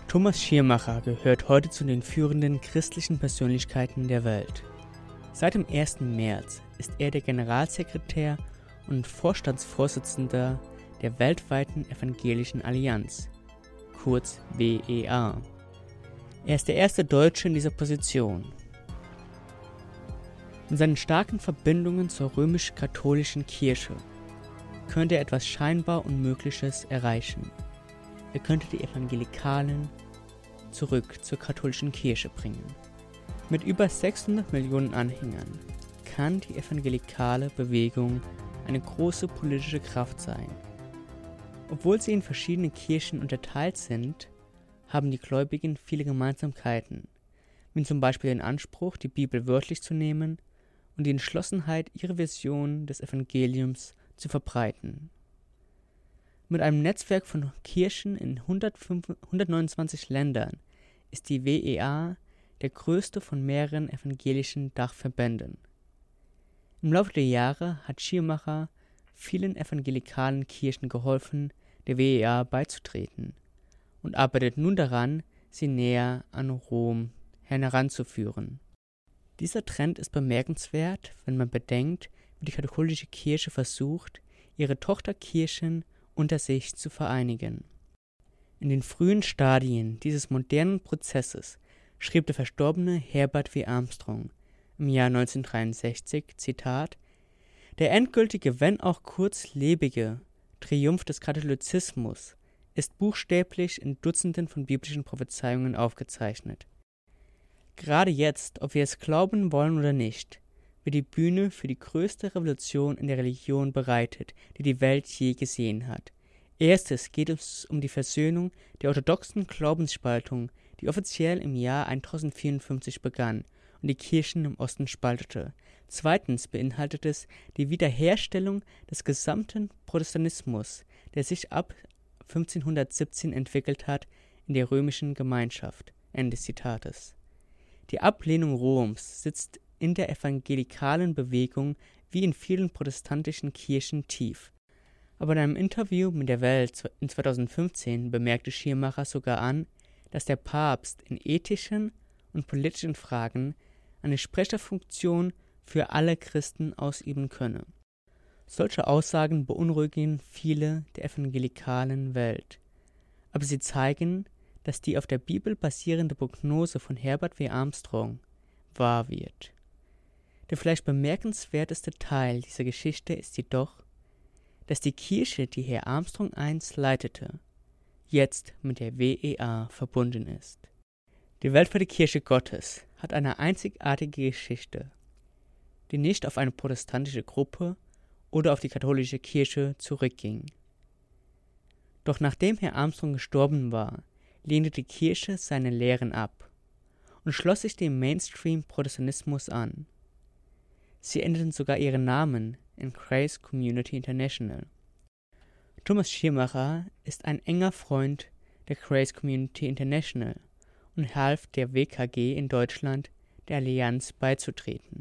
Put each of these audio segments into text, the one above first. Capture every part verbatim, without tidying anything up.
Thomas Schirmacher gehört heute zu den führenden christlichen Persönlichkeiten der Welt. Seit dem ersten März ist er der Generalsekretär und Vorstandsvorsitzender der weltweiten Evangelischen Allianz, kurz W E A. Er ist der erste Deutsche in dieser Position. Mit seinen starken Verbindungen zur römisch-katholischen Kirche könnte er etwas scheinbar Unmögliches erreichen. Er könnte die Evangelikalen zurück zur katholischen Kirche bringen. Mit über sechshundert Millionen Anhängern kann die evangelikale Bewegung eine große politische Kraft sein. Obwohl sie in verschiedene Kirchen unterteilt sind, haben die Gläubigen viele Gemeinsamkeiten, wie zum Beispiel den Anspruch, die Bibel wörtlich zu nehmen und die Entschlossenheit, ihre Vision des Evangeliums zu verbreiten. Mit einem Netzwerk von Kirchen in hundertneunundzwanzig Ländern ist die W E A der größte von mehreren evangelischen Dachverbänden. Im Laufe der Jahre hat Schirmacher vielen evangelikalen Kirchen geholfen, der W E A beizutreten und arbeitet nun daran, sie näher an Rom heranzuführen. Dieser Trend ist bemerkenswert, wenn man bedenkt, wie die katholische Kirche versucht, ihre Tochterkirchen unter sich zu vereinigen. In den frühen Stadien dieses modernen Prozesses schrieb der verstorbene Herbert W. Armstrong im Jahr neunzehnhundertdreiundsechzig, Zitat, »Der endgültige, wenn auch kurzlebige Triumph des Katholizismus ist buchstäblich in Dutzenden von biblischen Prophezeiungen aufgezeichnet. Gerade jetzt, ob wir es glauben wollen oder nicht, wird die Bühne für die größte Revolution in der Religion bereitet, die die Welt je gesehen hat. Erstes geht es um die Versöhnung der orthodoxen Glaubensspaltung, die offiziell im Jahr tausendvierundfünfzig begann und die Kirchen im Osten spaltete. Zweitens beinhaltet es die Wiederherstellung des gesamten Protestantismus, der sich ab fünfzehnhundertsiebzehn entwickelt hat in der römischen Gemeinschaft.« Ende Zitates. Die Ablehnung Roms sitzt in der evangelikalen Bewegung wie in vielen protestantischen Kirchen tief. Aber in einem Interview mit der Welt in zweitausendfünfzehn bemerkte Schirmacher sogar an, dass der Papst in ethischen und politischen Fragen eine Sprecherfunktion für alle Christen ausüben könne. Solche Aussagen beunruhigen viele der evangelikalen Welt, aber sie zeigen, dass die auf der Bibel basierende Prognose von Herbert W. Armstrong wahr wird. Der vielleicht bemerkenswerteste Teil dieser Geschichte ist jedoch, dass die Kirche, die Herr Armstrong einst leitete, jetzt mit der W E A verbunden ist. Die weltweite Kirche Gottes hat eine einzigartige Geschichte, die nicht auf eine protestantische Gruppe oder auf die katholische Kirche zurückging. Doch nachdem Herr Armstrong gestorben war, lehnte die Kirche seine Lehren ab und schloss sich dem Mainstream-Protestantismus an. Sie änderten sogar ihren Namen in Grace Community International. Thomas Schirmacher ist ein enger Freund der Grace Community International und half der W K G in Deutschland, der Allianz beizutreten.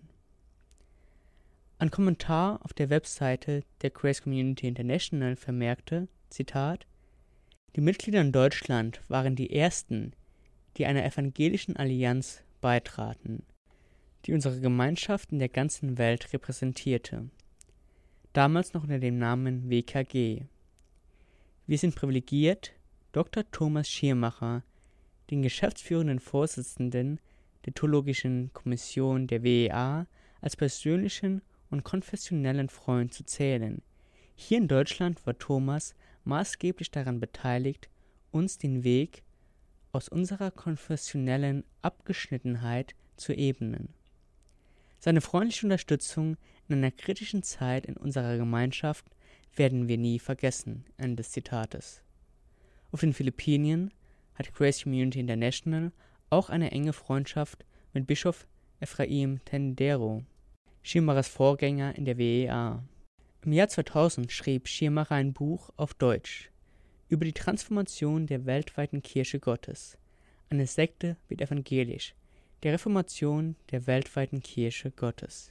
Ein Kommentar auf der Webseite der Grace Community International vermerkte, Zitat, »Die Mitglieder in Deutschland waren die ersten, die einer evangelischen Allianz beitraten, die unsere Gemeinschaft in der ganzen Welt repräsentierte. Damals noch unter dem Namen W K G. Wir sind privilegiert, Doktor Thomas Schirmacher, den geschäftsführenden Vorsitzenden der Theologischen Kommission der W E A, als persönlichen und konfessionellen Freund zu zählen. Hier in Deutschland war Thomas maßgeblich daran beteiligt, uns den Weg aus unserer konfessionellen Abgeschnittenheit zu ebnen. Seine freundliche Unterstützung in einer kritischen Zeit in unserer Gemeinschaft werden wir nie vergessen.« Ende des Zitates. Auf den Philippinen hat Grace Community International auch eine enge Freundschaft mit Bischof Ephraim Tendero, Schirmachers Vorgänger in der W E A. Im Jahr zweitausend schrieb Schirmacher ein Buch auf Deutsch über die Transformation der weltweiten Kirche Gottes. Eine Sekte wird evangelisch, der Reformation der weltweiten Kirche Gottes.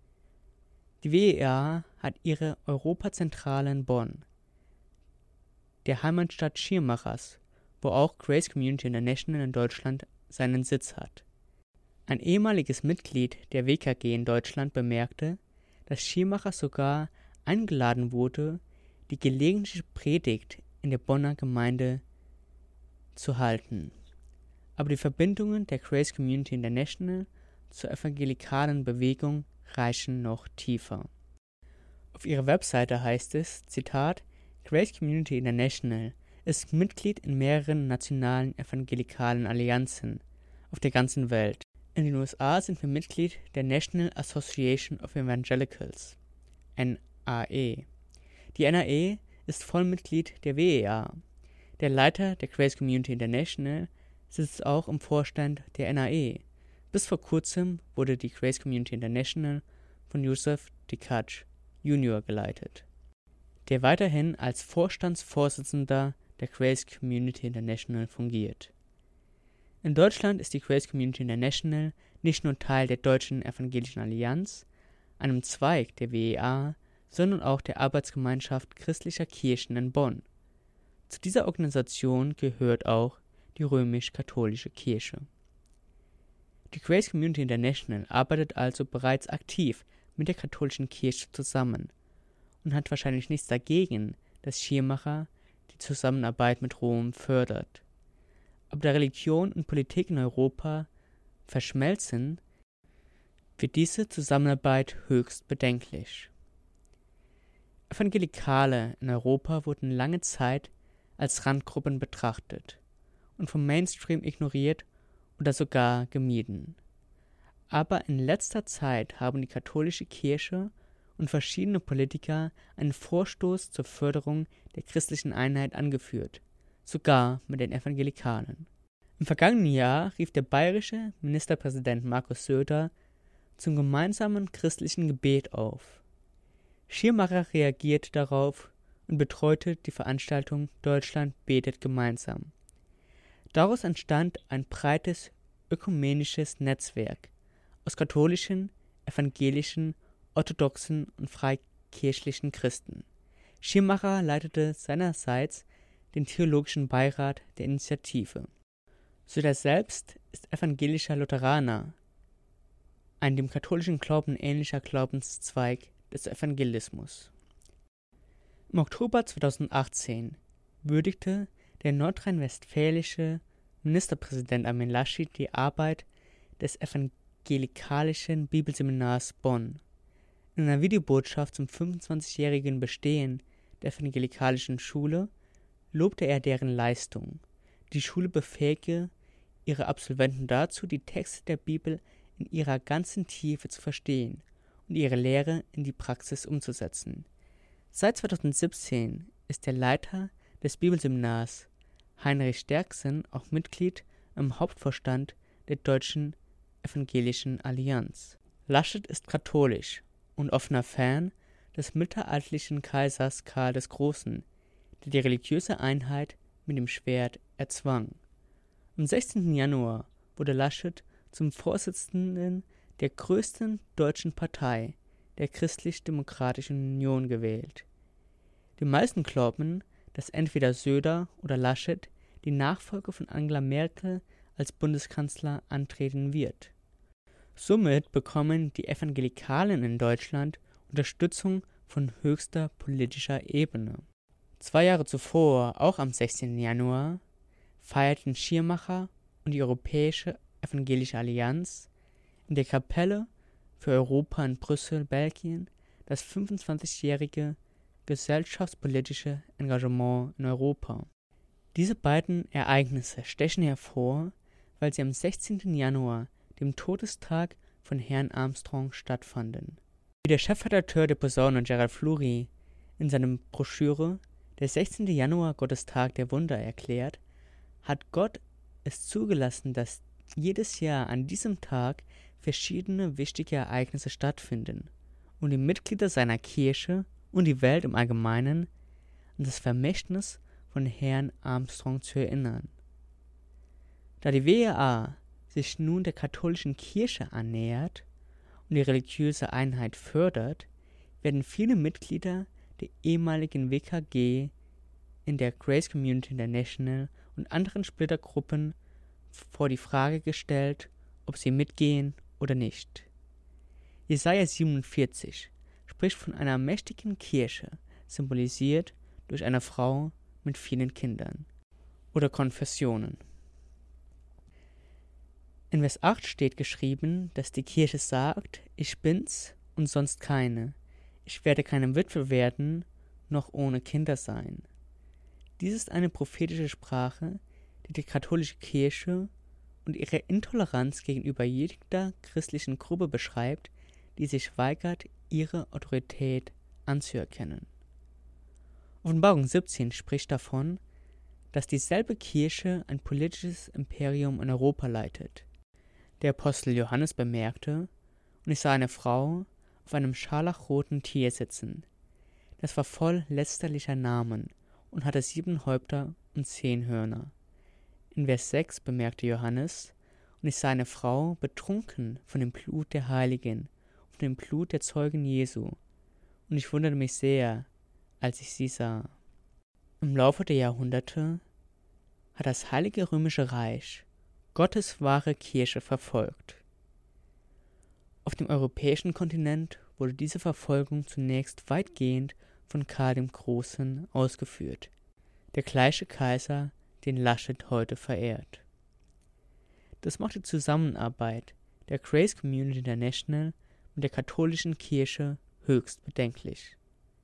Die W E A hat ihre Europazentrale in Bonn, der Heimatstadt Schirmachers, wo auch Grace Community International in Deutschland seinen Sitz hat. Ein ehemaliges Mitglied der W K G in Deutschland bemerkte, dass Schirmacher sogar eingeladen wurde, die gelegentliche Predigt in der Bonner Gemeinde zu halten. Aber die Verbindungen der Grace Community International zur evangelikalen Bewegung reichen noch tiefer. Auf ihrer Webseite heißt es, Zitat, Grace Community International ist Mitglied in mehreren nationalen evangelikalen Allianzen auf der ganzen Welt. In den U S A sind wir Mitglied der National Association of Evangelicals, N A E. Die N A E ist Vollmitglied der W E A. Der Leiter der Grace Community International sitzt auch im Vorstand der N A E. Bis vor kurzem wurde die Grace Community International von Yusuf Dikatsch Junior geleitet, der weiterhin als Vorstandsvorsitzender der Grace Community International fungiert. In Deutschland ist die Grace Community International nicht nur Teil der Deutschen Evangelischen Allianz, einem Zweig der W E A, sondern auch der Arbeitsgemeinschaft christlicher Kirchen in Bonn. Zu dieser Organisation gehört auch die römisch-katholische Kirche. Die Grace Community International arbeitet also bereits aktiv mit der katholischen Kirche zusammen und hat wahrscheinlich nichts dagegen, dass Schirmacher die Zusammenarbeit mit Rom fördert. Aber da Religion und Politik in Europa verschmelzen, wird diese Zusammenarbeit höchst bedenklich. Evangelikale in Europa wurden lange Zeit als Randgruppen betrachtet und vom Mainstream ignoriert oder sogar gemieden. Aber in letzter Zeit haben die katholische Kirche und verschiedene Politiker einen Vorstoß zur Förderung der christlichen Einheit angeführt, sogar mit den Evangelikalen. Im vergangenen Jahr rief der bayerische Ministerpräsident Markus Söder zum gemeinsamen christlichen Gebet auf. Schirmacher reagierte darauf und betreute die Veranstaltung Deutschland betet gemeinsam. Daraus entstand ein breites ökumenisches Netzwerk aus katholischen, evangelischen, orthodoxen und freikirchlichen Christen. Schirmacher leitete seinerseits den theologischen Beirat der Initiative. Söder selbst ist evangelischer Lutheraner, ein dem katholischen Glauben ähnlicher Glaubenszweig des Evangelismus. Im Oktober zweitausendachtzehn würdigte der nordrhein-westfälische Ministerpräsident Armin Laschet die Arbeit des Evangelikalischen Bibelseminars Bonn. In einer Videobotschaft zum fünfundzwanzigjährigen Bestehen der Evangelikalischen Schule lobte er deren Leistung. Die Schule befähige ihre Absolventen dazu, die Texte der Bibel in ihrer ganzen Tiefe zu verstehen und ihre Lehre in die Praxis umzusetzen. Seit zweitausendsiebzehn ist der Leiter des Bibelseminars, Heinrich Stercksen, auch Mitglied im Hauptvorstand der Deutschen Evangelischen Allianz. Laschet ist katholisch und offener Fan des mittelalterlichen Kaisers Karl des Großen, der die religiöse Einheit mit dem Schwert erzwang. Am sechzehnten Januar wurde Laschet zum Vorsitzenden der größten deutschen Partei, der Christlich-Demokratischen Union, gewählt. Die meisten glauben, dass entweder Söder oder Laschet die Nachfolge von Angela Merkel als Bundeskanzler antreten wird. Somit bekommen die Evangelikalen in Deutschland Unterstützung von höchster politischer Ebene. Zwei Jahre zuvor, auch am sechzehnten Januar, feierten Schirmacher und die Europäische Evangelische Allianz in der Kapelle für Europa in Brüssel, Belgien, das fünfundzwanzigjährige gesellschaftspolitische Engagement in Europa. Diese beiden Ereignisse stechen hervor, weil sie am sechzehnten Januar, dem Todestag von Herrn Armstrong, stattfanden. Wie der Chefredakteur der Posaune Gerald Fluri in seiner Broschüre Der sechzehnte Januar, Gottestag der Wunder, erklärt, hat Gott es zugelassen, dass jedes Jahr an diesem Tag verschiedene wichtige Ereignisse stattfinden, um die Mitglieder seiner Kirche und die Welt im Allgemeinen an das Vermächtnis von Herrn Armstrong zu erinnern. Da die W E A sich nun der katholischen Kirche annähert und die religiöse Einheit fördert, werden viele Mitglieder der ehemaligen W K G in der Grace Community International und und anderen Splittergruppen vor die Frage gestellt, ob sie mitgehen oder nicht. Jesaja siebenundvierzig spricht von einer mächtigen Kirche, symbolisiert durch eine Frau mit vielen Kindern oder Konfessionen. In Vers acht steht geschrieben, dass die Kirche sagt, ich bin's und sonst keine. Ich werde keine Witwe werden, noch ohne Kinder sein. Dies ist eine prophetische Sprache, die die katholische Kirche und ihre Intoleranz gegenüber jeder christlichen Gruppe beschreibt, die sich weigert, ihre Autorität anzuerkennen. Offenbarung siebzehn spricht davon, dass dieselbe Kirche ein politisches Imperium in Europa leitet. Der Apostel Johannes bemerkte, und ich sah eine Frau auf einem scharlachroten Tier sitzen. Das war voll lästerlicher Namen und hatte sieben Häupter und zehn Hörner. In Vers sechs bemerkte Johannes, und ich sah eine Frau betrunken von dem Blut der Heiligen und von dem Blut der Zeugen Jesu, und ich wunderte mich sehr, als ich sie sah. Im Laufe der Jahrhunderte hat das Heilige Römische Reich Gottes wahre Kirche verfolgt. Auf dem europäischen Kontinent wurde diese Verfolgung zunächst weitgehend von Karl dem Großen ausgeführt, der gleiche Kaiser, den Laschet heute verehrt. Das macht die Zusammenarbeit der Grace Community International mit der katholischen Kirche höchst bedenklich.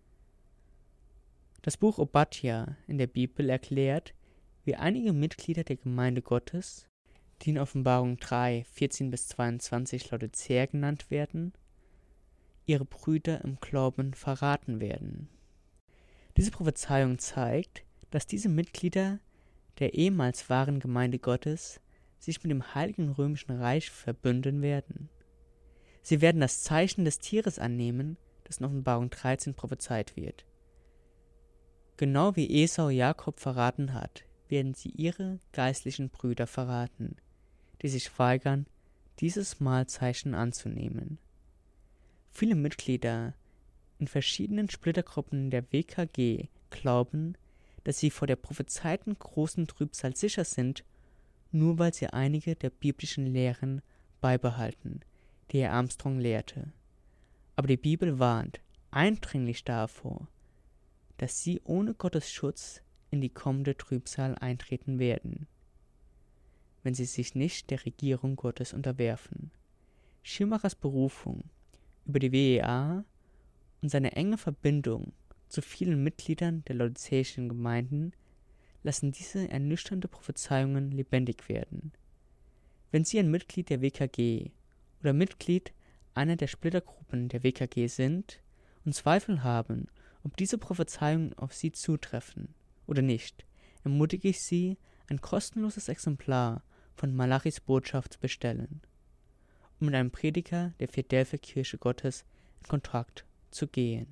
Das Buch Obadja in der Bibel erklärt, wie einige Mitglieder der Gemeinde Gottes, die in Offenbarung drei, vierzehn bis zweiundzwanzig Laodicea genannt werden, ihre Brüder im Glauben verraten werden. Diese Prophezeiung zeigt, dass diese Mitglieder der ehemals wahren Gemeinde Gottes sich mit dem Heiligen Römischen Reich verbünden werden. Sie werden das Zeichen des Tieres annehmen, das in Offenbarung dreizehn prophezeit wird. Genau wie Esau Jakob verraten hat, werden sie ihre geistlichen Brüder verraten, die sich weigern, dieses Mahlzeichen anzunehmen. Viele Mitglieder in verschiedenen Splittergruppen der W K G glauben, dass sie vor der prophezeiten großen Trübsal sicher sind, nur weil sie einige der biblischen Lehren beibehalten, die Herr Armstrong lehrte. Aber die Bibel warnt eindringlich davor, dass sie ohne Gottes Schutz in die kommende Trübsal eintreten werden, wenn sie sich nicht der Regierung Gottes unterwerfen. Schirmachers Berufung über die W E A und seine enge Verbindung zu vielen Mitgliedern der laodicäischen Gemeinden lassen diese ernüchternde Prophezeiungen lebendig werden. Wenn Sie ein Mitglied der W K G oder Mitglied einer der Splittergruppen der W K G sind und Zweifel haben, ob diese Prophezeiungen auf Sie zutreffen oder nicht, ermutige ich Sie, ein kostenloses Exemplar von Malachis Botschaft zu bestellen, um mit einem Prediger der Philadelphia Kirche Gottes in Kontakt zu gehen.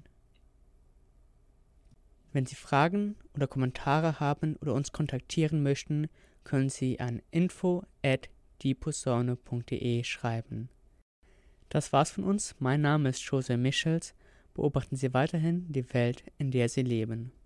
Wenn Sie Fragen oder Kommentare haben oder uns kontaktieren möchten, können Sie an info at dieposaune punkt de schreiben. Das war's von uns. Mein Name ist Jose Michels. Beobachten Sie weiterhin die Welt, in der Sie leben.